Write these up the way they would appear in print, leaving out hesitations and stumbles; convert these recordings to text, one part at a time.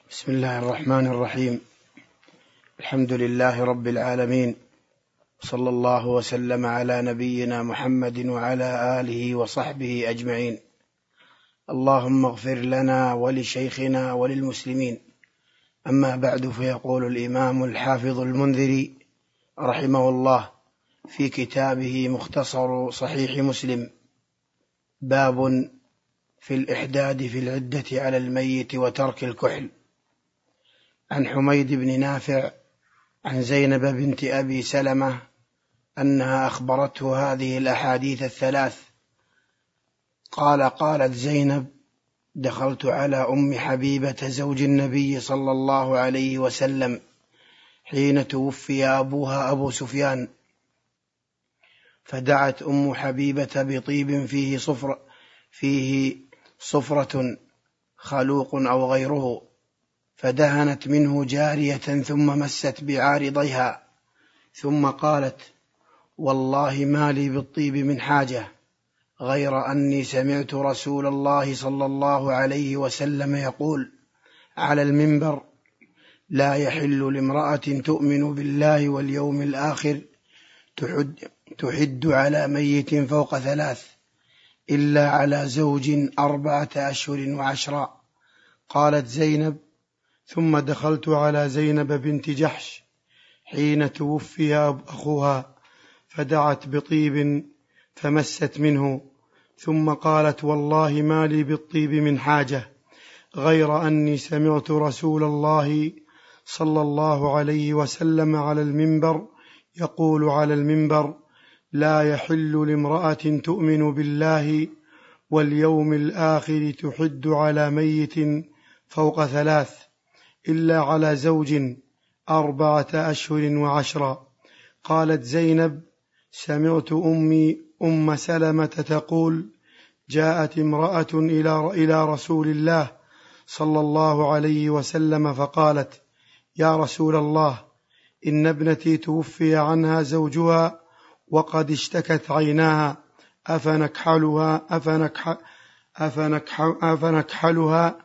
بسم الله الرحمن الرحيم. الحمد لله رب العالمين، صلى الله وسلم على نبينا محمد وعلى آله وصحبه أجمعين. اللهم اغفر لنا ولشيخنا وللمسلمين. أما بعد، فيقول الإمام الحافظ المنذري رحمه الله في كتابه مختصر صحيح مسلم: باب في الإحداد في العدة على الميت وترك الكحل. عن حميد بن نافع عن زينب بنت أبي سلمة أنها أخبرته هذه الأحاديث الثلاث. قالت زينب: دخلت على أم حبيبة زوج النبي صلى الله عليه وسلم حين توفي أبوها أبو سفيان، فدعت أم حبيبة بطيب فيه صفرة خلوق أو غيره، فدهنت منه جارية ثم مست بعارضيها، ثم قالت: والله ما لي بالطيب من حاجة، غير أني سمعت رسول الله صلى الله عليه وسلم يقول على المنبر: لا يحل لامرأة تؤمن بالله واليوم الآخر تحد على ميت فوق 3 إلا على زوج 4 أشهر و10. قالت زينب: ثم دخلت على زينب بنت جحش حين توفي أخوها، فدعت بطيب فمست منه، ثم قالت: والله ما لي بالطيب من حاجة، غير أني سمعت رسول الله صلى الله عليه وسلم على المنبر يقول على المنبر: لا يحل لامرأة تؤمن بالله واليوم الآخر تحد على ميت فوق 3 إلا على زوج 4 أشهر و10. قالت زينب: سمعت أمي أم سلمة تقول: جاءت امرأة إلى رسول الله صلى الله عليه وسلم فقالت: يا رسول الله، إن ابنتي توفي عنها زوجها وقد اشتكت عيناها، أفنكحلها؟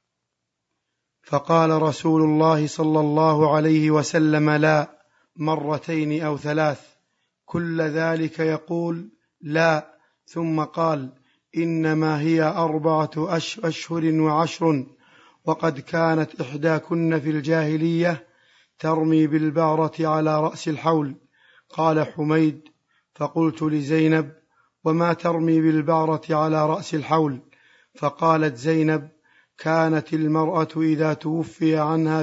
فقال رسول الله صلى الله عليه وسلم: لا، 2 أو 3. كل ذلك يقول: لا. ثم قال: إنما هي 4 أشهر و10، وقد كانت إحداكن في الجاهلية ترمي بالبعرة على رأس الحول. قال حميد: فقلت لزينب: وما ترمي بالبعرة على رأس الحول؟ فقالت زينب: كانت المرأة إذا توفي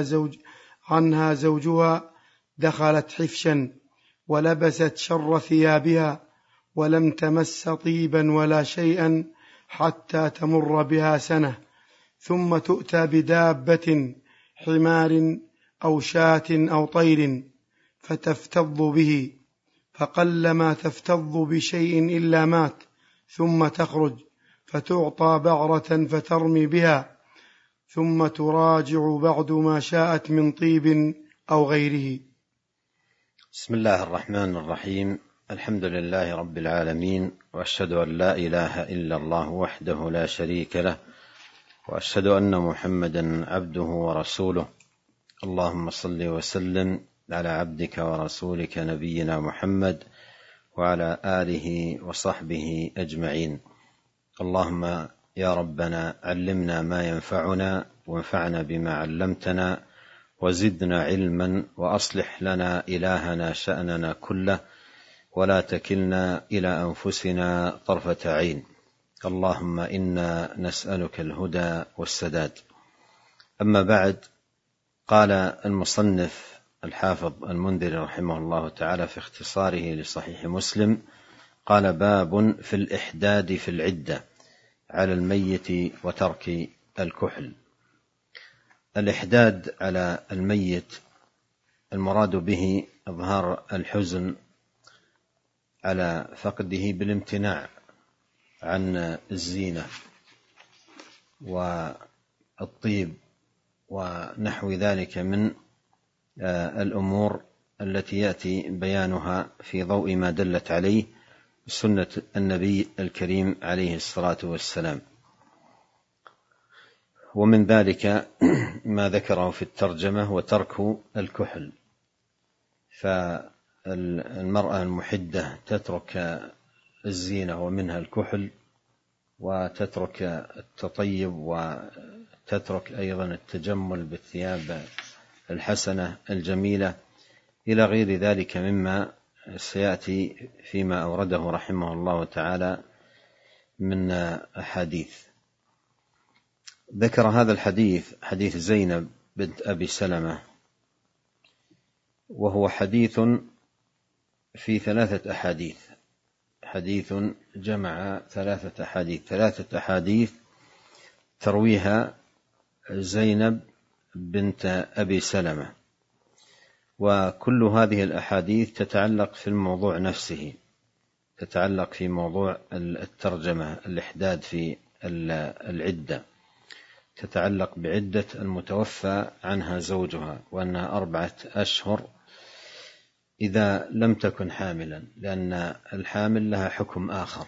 عنها زوجها دخلت حفشا ولبست شر ثيابها، ولم تمس طيبا ولا شيئا حتى تمر بها سنة، ثم تؤتى بدابة، حمار أو شاة أو طير، فتفتض به، فقلما تفتض بشيء إلا مات، ثم تخرج فتعطى بعرة فترمي بها، ثم تراجع بعد ما شاءت من طيب أو غيره. بسم الله الرحمن الرحيم. الحمد لله رب العالمين، وأشهد أن لا إله إلا الله وحده لا شريك له، وأشهد أن محمدا عبده ورسوله. اللهم صل وسلم على عبدك ورسولك نبينا محمد وعلى آله وصحبه أجمعين. اللهم يا ربنا علمنا ما ينفعنا، وانفعنا بما علمتنا، وزدنا علما، وأصلح لنا إلهنا شأننا كله، ولا تكلنا إلى أنفسنا طرفة عين. اللهم إنا نسألك الهدى والسداد. أما بعد، قال المصنف الحافظ المنذري رحمه الله تعالى في اختصاره لصحيح مسلم، قال: باب في الإحداد في العدة على الميت وترك الكحل. الإحداد على الميت المراد به إظهار الحزن على فقده بالامتناع عن الزينة والطيب ونحو ذلك من الأمور التي يأتي بيانها في ضوء ما دلت عليه سنة النبي الكريم عليه الصلاة والسلام. ومن ذلك ما ذكره في الترجمة: وترك الكحل. فالمرأة المحدة تترك الزينة ومنها الكحل، وتترك التطيب، وتترك أيضا التجمل بالثياب الحسنة الجميلة، إلى غير ذلك مما سيأتي فيما أورده رحمه الله تعالى من أحاديث. ذكر هذا الحديث، حديث زينب بنت أبي سلمة، وهو حديث في 3 أحاديث، حديث جمع 3 أحاديث، 3 أحاديث ترويها زينب بنت أبي سلمة، وكل هذه الأحاديث تتعلق في الموضوع نفسه، تتعلق في موضوع الترجمة، الإحداد في العدة، تتعلق بعدة المتوفى عنها زوجها، وأنها 4 أشهر إذا لم تكن حاملا، لأن الحامل لها حكم آخر،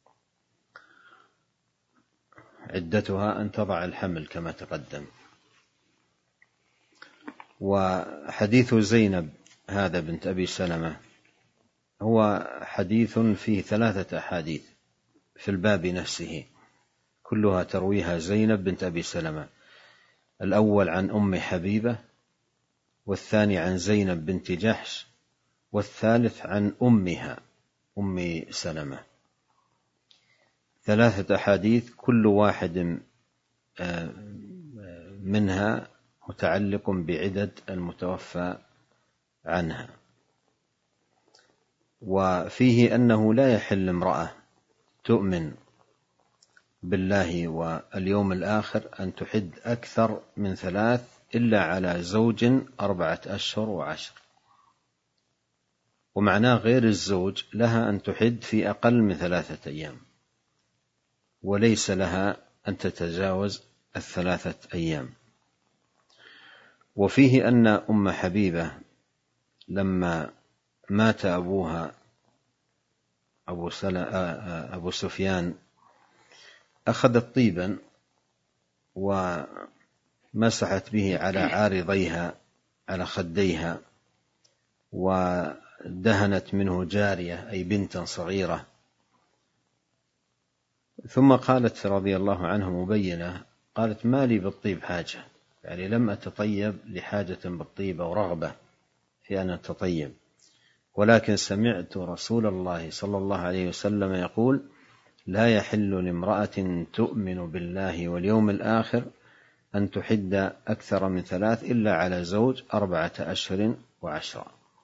عدتها أن تضع الحمل كما تقدم. وحديث زينب هذا بنت أبي سلمة هو حديث فيه 3 أحاديث في الباب نفسه، كلها ترويها زينب بنت أبي سلمة. الأول عن أم حبيبة، والثاني عن زينب بنت جحش، والثالث عن أمها أم سلمة. 3 أحاديث كل واحد منها متعلق بعدد المتوفى عنها. وفيه أنه لا يحل امرأة تؤمن بالله واليوم الآخر أن تحد أكثر من 3 إلا على زوج 4 أشهر و10. ومعناه غير الزوج لها أن تحد في أقل من 3 أيام، وليس لها أن تتجاوز 3 أيام. وفيه أن أم حبيبة لما مات أبوها أبو سفيان أخذت طيبا ومسحت به على عارضيها، على خديها، ودهنت منه جارية أي بنتا صغيرة. ثم قالت رضي الله عنها مبينة، قالت: ما لي بالطيب حاجة، يعني لم أتطيب لحاجة بالطيب أو رغبة في أن أتطيب، ولكن سمعت رسول الله صلى الله عليه وسلم يقول: لا يحل لامرأة تؤمن بالله واليوم الآخر أن تحد أكثر من 3 إلا على زوج 4 أشهر و10.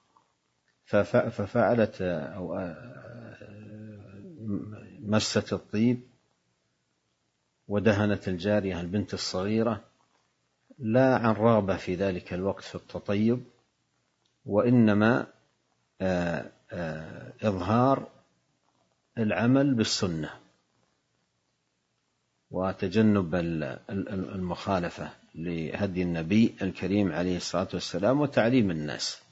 ففعلت أو مست الطيب ودهنت الجارية البنت الصغيرة، لا عن رغبة في ذلك الوقت في التطيب، وإنما إظهار العمل بالسنة وتجنب المخالفة لهدي النبي الكريم عليه الصلاة والسلام وتعليم الناس.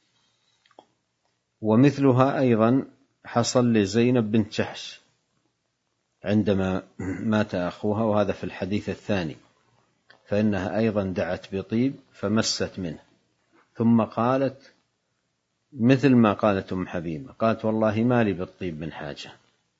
ومثلها أيضا حصل لزينب بنت جحش عندما مات أخوها، وهذا في الحديث الثاني، فإنها أيضا دعت بطيب فمست منه، ثم قالت مثل ما قالت أم حبيبة، قالت: والله ما لي بالطيب من حاجة،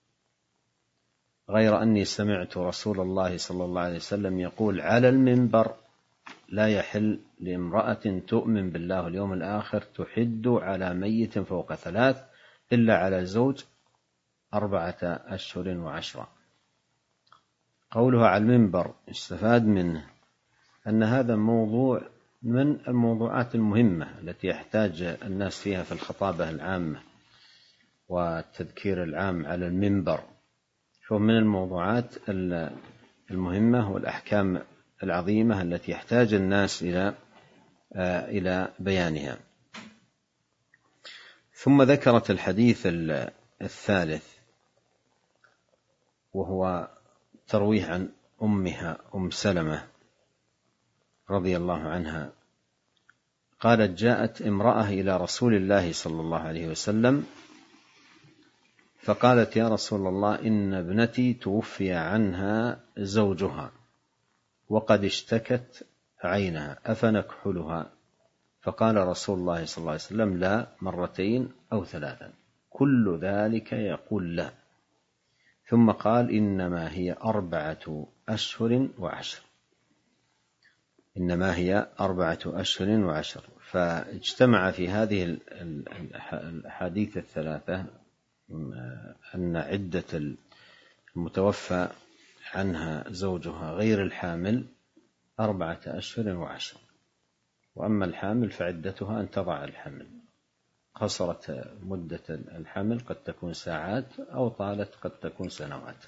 غير أني سمعت رسول الله صلى الله عليه وسلم يقول على المنبر: لا يحل لامرأة تؤمن بالله واليوم الآخر تحد على ميت فوق 3 إلا على زوج 4 أشهر و10. قولها على المنبر استفاد منه أن هذا موضوع من الموضوعات المهمة التي يحتاج الناس فيها في الخطابة العامة والتذكير العام على المنبر، فهو من الموضوعات المهمة والأحكام العظيمة التي يحتاج الناس إلى بيانها. ثم ذكرت الحديث الثالث، وهو ترويه عن أمها أم سلمة رضي الله عنها، قالت: جاءت امرأة إلى رسول الله صلى الله عليه وسلم فقالت: يا رسول الله، إن ابنتي توفي عنها زوجها وقد اشتكت عينها أفنكحلها؟ فقال رسول الله صلى الله عليه وسلم: لا، مرتين أو ثلاثا، كل ذلك يقول لا. ثم قال: إنما هي 4 أشهر وعشر. إنما هي 4 أشهر وعشر. فاجتمع في هذه الأحاديث الثلاثة أن عدة المتوفى عنها زوجها غير الحامل 4 أشهر وعشر، وأما الحامل فعدتها أن تضع الحمل. قصرت مدة الحمل قد تكون ساعات، أو طالت قد تكون سنوات.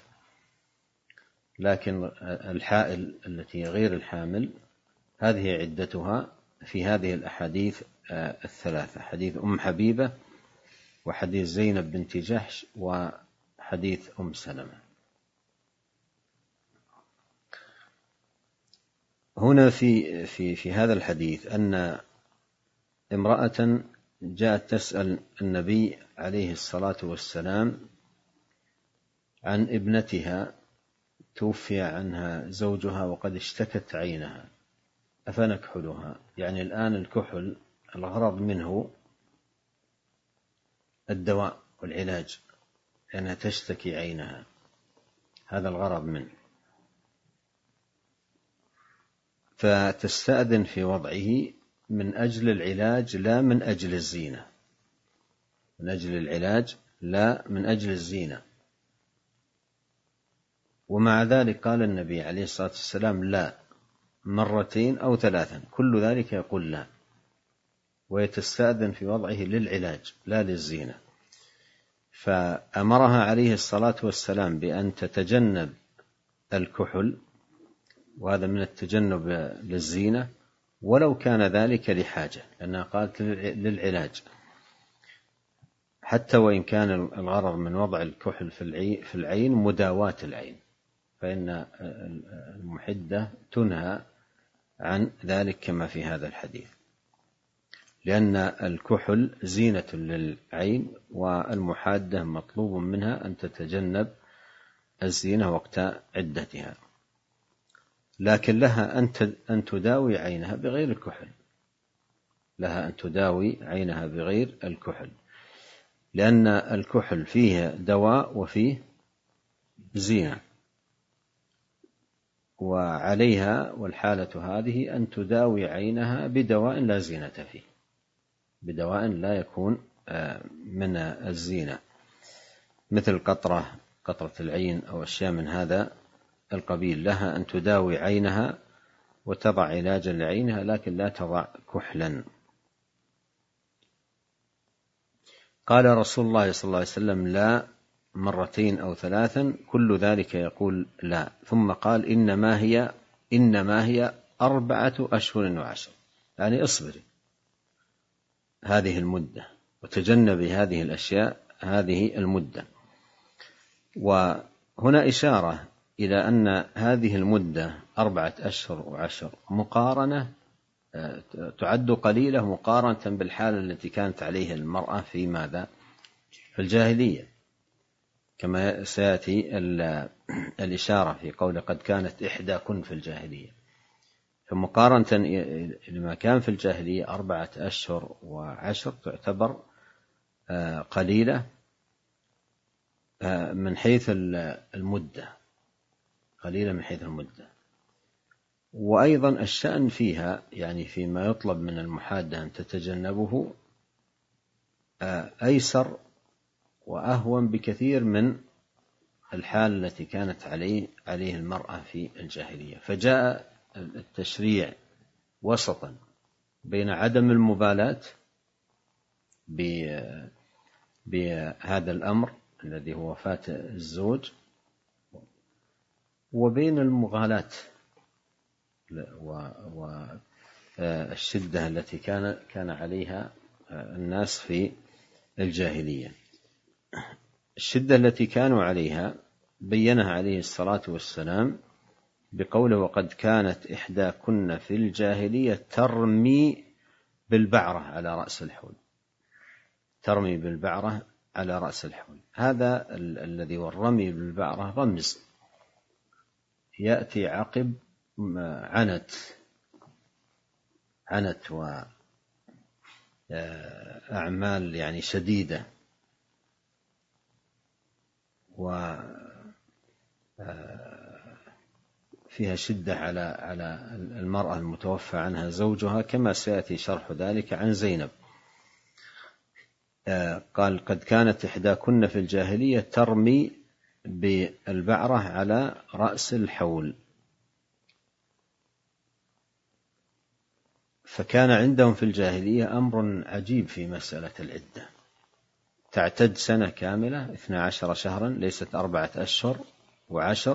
لكن الحائل التي غير الحامل هذه عدتها في هذه الأحاديث الثلاثة: حديث أم حبيبة، وحديث زينب بنت جحش، وحديث أم سلمة. هنا في هذا الحديث أن امرأة جاءت تسأل النبي عليه الصلاة والسلام عن ابنتها توفي عنها زوجها وقد اشتكت عينها أفنكحلها؟ يعني الآن الكحل الغرض منه الدواء والعلاج، لأنها تشتكي عينها، هذا الغرض منه، فتستأذن في وضعه من أجل العلاج لا من أجل الزينة. من أجل العلاج لا من أجل الزينة. ومع ذلك قال النبي عليه الصلاة والسلام: لا، مرتين أو ثلاثا، كل ذلك يقول لا، ويتستأذن في وضعه للعلاج لا للزينة. فأمرها عليه الصلاة والسلام بأن تتجنب الكحل، وهذا من التجنب للزينة، ولو كان ذلك لحاجة، لأنها قالت للعلاج، حتى وإن كان الغرض من وضع الكحل في العين مداواة العين، فإن المحدة تنهى عن ذلك كما في هذا الحديث، لأن الكحل زينة للعين، والمحادة مطلوب منها أن تتجنب الزينة وقت عدتها. لكن لها أن تداوي عينها بغير الكحل، لها أن تداوي عينها بغير الكحل، لأن الكحل فيه دواء وفيه زينة، وعليها والحالة هذه أن تداوي عينها بدواء لا زينة فيه، بدواء لا يكون من الزينة، مثل قطرة العين أو أشياء من هذا القبيل. لها أن تداوي عينها وتضع علاجا لعينها، لكن لا تضع كحلا. قال رسول الله صلى الله عليه وسلم: لا، مرتين أو ثلاثا، كل ذلك يقول لا. ثم قال: إنما هي 4 أشهر وعشر، يعني اصبري هذه المدة وتجنبي هذه الأشياء هذه المدة. وهنا إشارة إلى أن هذه المدة 4 أشهر وعشر مقارنة، تعد قليلة مقارنة بالحالة التي كانت عليها المرأة في ماذا؟ في الجاهلية، كما سيأتي الإشارة في قول قد كانت إحداكن في الجاهلية. فمقارنة لما كان في الجاهلية 4 أشهر وعشر تعتبر قليلة من حيث المدة، قليلة من حيث المدة. وأيضا الشأن فيها، يعني فيما يطلب من المحادة أن تتجنبه، أيسر وأهون بكثير من الحال التي كانت عليه المرأة في الجاهلية. فجاء التشريع وسطا بين عدم المبالاة بهذا الأمر الذي هو وفاة الزوج، وبين المغالاة والشدة التي كان عليها الناس في الجاهلية. الشدة التي كانوا عليها بينها عليه الصلاة والسلام بقوله: وقد كانت إحداكن في الجاهلية ترمي بالبعرة على رأس الحول، ترمي بالبعرة على رأس الحول. هذا الذي والرمي بالبعرة رمز يأتي عقب عنت وأعمال يعني شديدة، وفيها شدة على المرأة المتوفى عنها زوجها، كما سيأتي شرح ذلك عن زينب. قال: قد كانت إحداكن في الجاهلية ترمي بالبعرة على رأس الحول. فكان عندهم في الجاهلية أمر عجيب في مسألة العدة، تعتد سنة كاملة 12 شهرا، ليست 4 أشهر و10،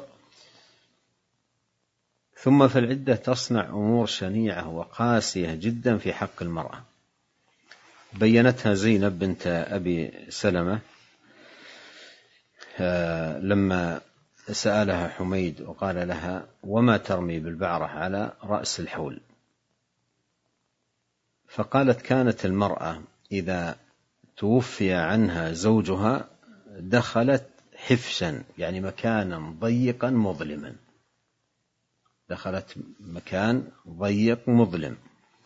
ثم في العدة تصنع أمور شنيعة وقاسية جدا في حق المرأة. بينتها زينب بنت أبي سلمة لما سألها حميد وقال لها: وما ترمي بالبعرة على رأس الحول؟ فقالت: كانت المرأة إذا توفي عنها زوجها دخلت حفشا، يعني مكانا ضيقا مظلما، دخلت مكان ضيق مظلم،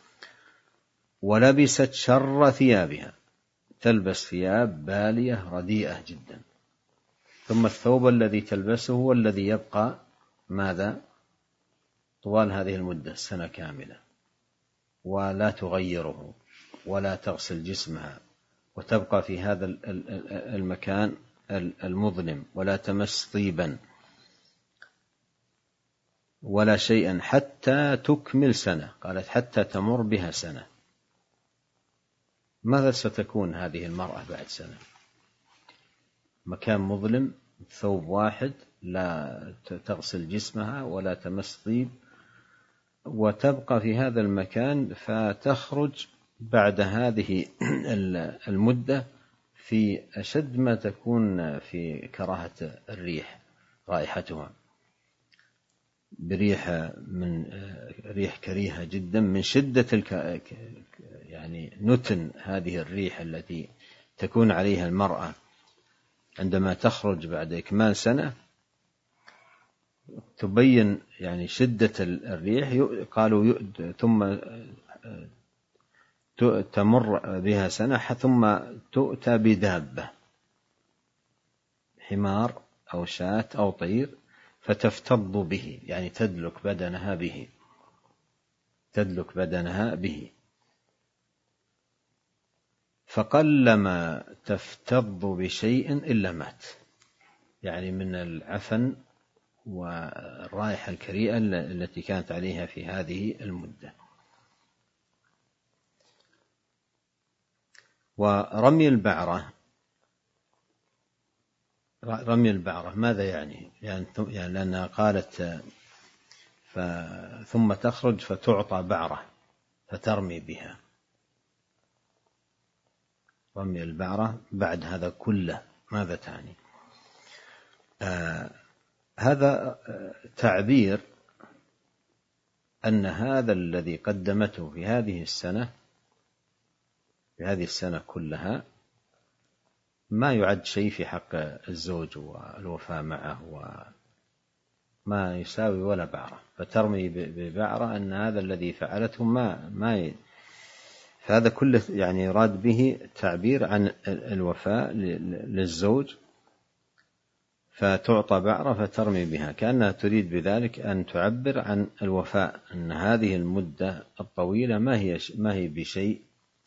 ولبست شر ثيابها، تلبس ثياب بالية رديئة جدا، ثم الثوب الذي تلبسه هو الذي يبقى ماذا طوال هذه المدة، سنة كاملة، ولا تغيره ولا تغسل جسمها، وتبقى في هذا المكان المظلم، ولا تمس طيبا ولا شيئا حتى تكمل سنة. قالت: حتى تمر بها سنة. ماذا ستكون هذه المرأة بعد سنة؟ مكان مظلم، ثوب واحد، لا تغسل جسمها ولا تمس طيب، وتبقى في هذا المكان، فتخرج بعد هذه المدة في أشد ما تكون في كراهة الريح، رائحتها بريحة من ريح كريهة جدا، من شدة يعني نتن هذه الريح التي تكون عليها المرأة عندما تخرج بعد إكمال سنة. تبين يعني شدة الريح. قالوا: ثم تمر بها سنة ثم تؤتى بدابة، حمار أو شاة أو طير، فتفتض به، يعني تدلك بدنها به. فقلما تفتض بشيء إلا مات، يعني من العفن والرائحة الكريهة التي كانت عليها في هذه المدة. ورمي البعرة ماذا يعني؟ لأنها قالت: ثم تخرج فتعطى بعرة فترمي بها. رمي البعرة بعد هذا كله ماذا تعني؟ هذا تعبير أن هذا الذي قدمته في هذه السنة كلها ما يعد شيء في حق الزوج والوفاء معه، وما يساوي ولا بعرة، فترمي ببعرة أن هذا الذي فعلته ما فهذا كله يعني يراد به تعبير عن الوفاء للزوج، فتعطى بعرة فترمي بها، كأنها تريد بذلك أن تعبر عن الوفاء، أن هذه المدة الطويلة ما هي بشيء،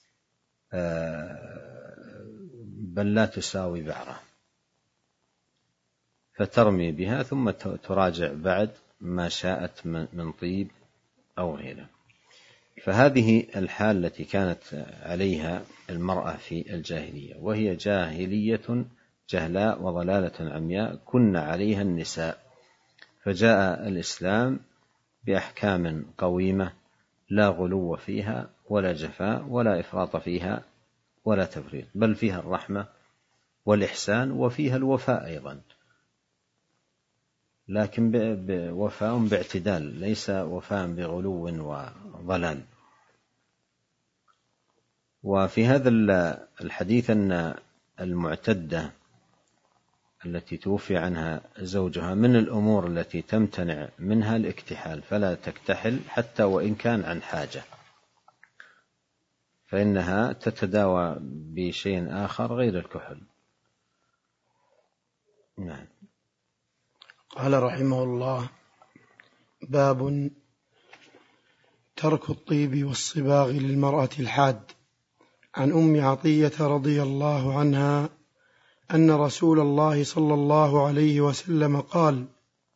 بل لا تساوي بعرة، فترمي بها ثم تراجع بعد ما شاءت من طيب أو غيره. فهذه الحال التي كانت عليها المرأة في الجاهلية، وهي جاهلية جهلاء وضلالة عمياء كن عليها النساء. فجاء الإسلام بأحكام قويمة لا غلو فيها ولا جفاء ولا إفراط فيها ولا تفريط، بل فيها الرحمة والإحسان، وفيها الوفاء أيضا، لكن وفاء باعتدال، ليس وفاء بغلو وضلال. وفي هذا الحديث أن المعتدة التي توفي عنها زوجها من الأمور التي تمتنع منها الاكتحال، فلا تكتحل حتى وإن كان عن حاجة، فإنها تتداوى بشيء آخر غير الكحل. نعم. قال رحمه الله: باب ترك الطيب والصباغ للمرأة الحاد. عن أم عطية رضي الله عنها أن رسول الله صلى الله عليه وسلم قال: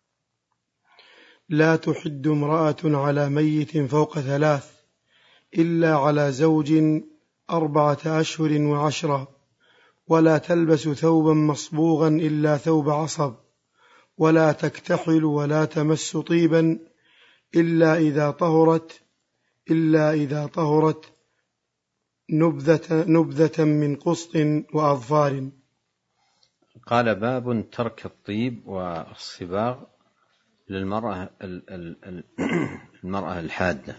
لا تحد امرأة على ميت فوق 3 إلا على زوج 4 أشهر و10، ولا تلبس ثوبا مصبوغا إلا ثوب عصب، ولا تكتحل ولا تمس طيبا إلا إذا طهرت نبذة من قسط وأظفار. قال: باب ترك الطيب والصباغ للمرأة الحادة.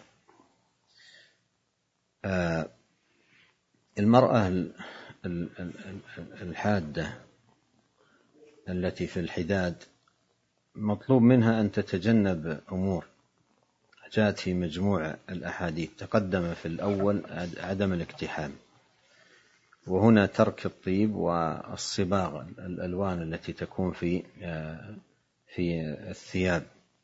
المرأة الحادة التي في الحداد مطلوب منها أن تتجنب أمور جاءت في مجموع الأحاديث. تقدم في الأول عدم الاكتحال، وهنا ترك الطيب والصباغ، الألوان التي تكون في الثياب.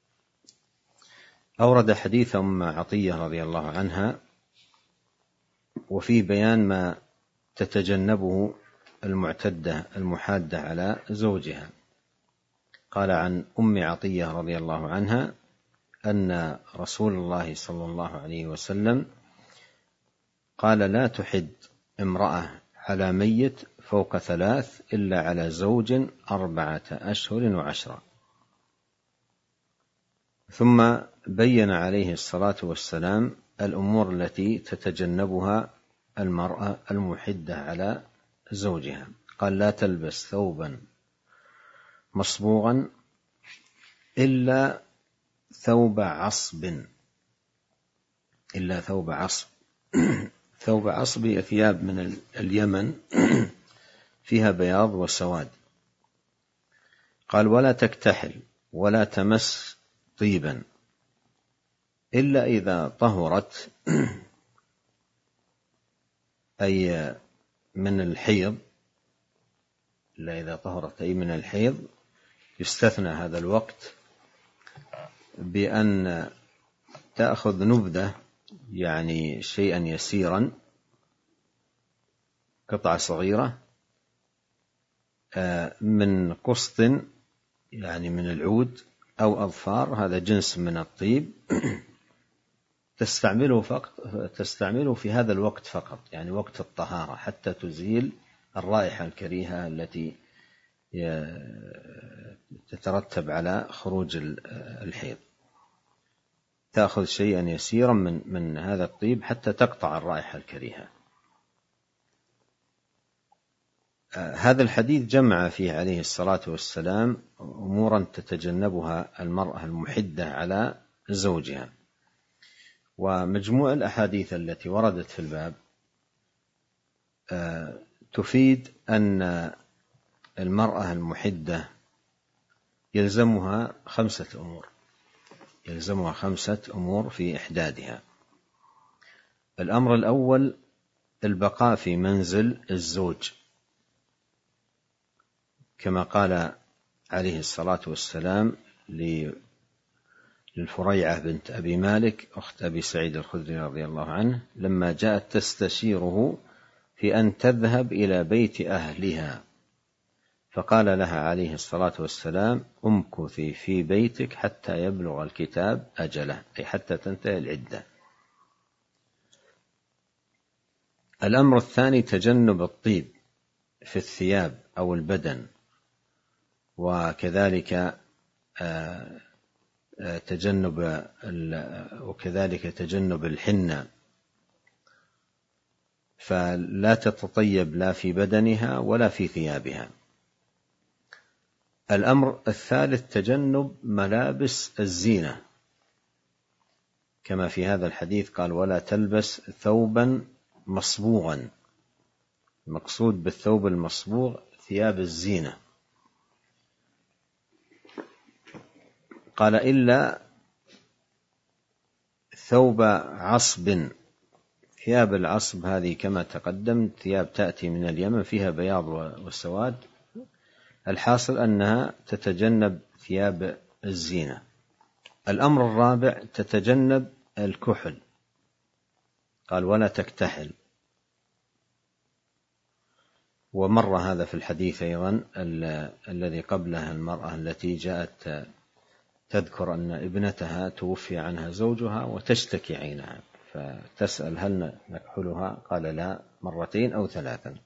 أورد حديث أم عطية رضي الله عنها وفيه بيان ما تتجنبه المعتدة المحادة على زوجها. قال عن أم عطية رضي الله عنها أن رسول الله صلى الله عليه وسلم قال: لا تحد امرأة على ميت فوق 3 إلا على زوج 4 أشهر و10. ثم بين عليه الصلاة والسلام الأمور التي تتجنبها المرأة المحدة على زوجها. قال: لا تلبس ثوبا مصبوغا إلا ثوب عصب. ثوب عصب هي ثياب من اليمن فيها بياض وسواد. قال: ولا تكتحل ولا تمس طيبا إلا إذا طهرت، أي من الحيض. إلا إذا طهرت أي من الحيض. يستثنى هذا الوقت بأن تأخذ نبذة، يعني شيئا يسيرا، قطعة صغيرة من قسط، يعني من العود، أو أظفار، هذا جنس من الطيب، تستعمله في هذا الوقت فقط، يعني وقت الطهارة، حتى تزيل الرائحة الكريهة التي تترتب على خروج الحيض. تأخذ شيئا يسيرا من هذا الطيب حتى تقطع الرائحة الكريهة. هذا الحديث جمع فيه عليه الصلاة والسلام أمورا تتجنبها المرأة المحدة على زوجها. ومجموع الأحاديث التي وردت في الباب تفيد أن المرأة المحدة يلزمها 5 أمور في إحدادها. الأمر الأول: البقاء في منزل الزوج، كما قال عليه الصلاة والسلام للفريعة بنت أبي مالك أخت أبي سعيد الخدري رضي الله عنه لما جاءت تستشيره في أن تذهب إلى بيت أهلها، فقال لها عليه الصلاة والسلام: امكثي في بيتك حتى يبلغ الكتاب أجله، أي حتى تنتهي العدة. الأمر الثاني: تجنب الطيب في الثياب أو البدن، وكذلك تجنب الحنة، فلا تتطيب لا في بدنها ولا في ثيابها. الأمر الثالث: تجنب ملابس الزينة، كما في هذا الحديث قال: ولا تلبس ثوبا مصبوغا. المقصود بالثوب المصبوغ ثياب الزينة، قال إلا ثوب عصب. ثياب العصب هذه كما تقدم ثياب تأتي من اليمن فيها بياض والسواد، الحاصل أنها تتجنب ثياب الزينة. الأمر الرابع تتجنب الكحل، قال ولا تكتحل، ومر هذا في الحديث أيضا الذي قبلها، المرأة التي جاءت تذكر أن ابنتها توفي عنها زوجها وتشتكي عينها، فتسأل هل نكحلها؟ قال لا، 2 أو 3.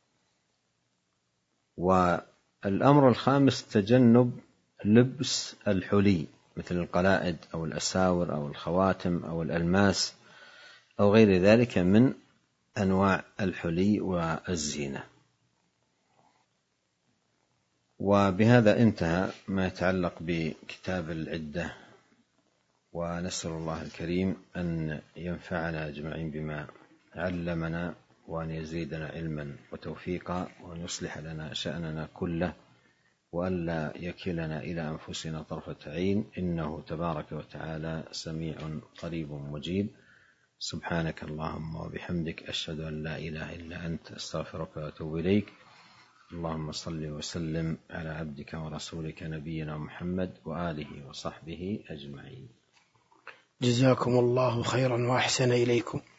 والأمر الخامس تجنب لبس الحلي مثل القلائد أو الأساور أو الخواتم أو الألماس أو غير ذلك من أنواع الحلي والزينة. وبهذا انتهى ما يتعلق بكتاب العدة، ونسأل الله الكريم أن ينفعنا أجمعين بما علمنا، وأن يزيدنا علما وتوفيقا، وأن يصلح لنا شأننا كله، وأن لا يكلنا إلى أنفسنا طرفة عين، إنه تبارك وتعالى سميع قريب مجيب. سبحانك اللهم وبحمدك، أشهد أن لا إله إلا أنت، أستغفرك وأتوب إليك. اللهم صل وسلم على عبدك ورسولك نبينا محمد وآله وصحبه أجمعين. جزاكم الله خيرا وأحسن إليكم.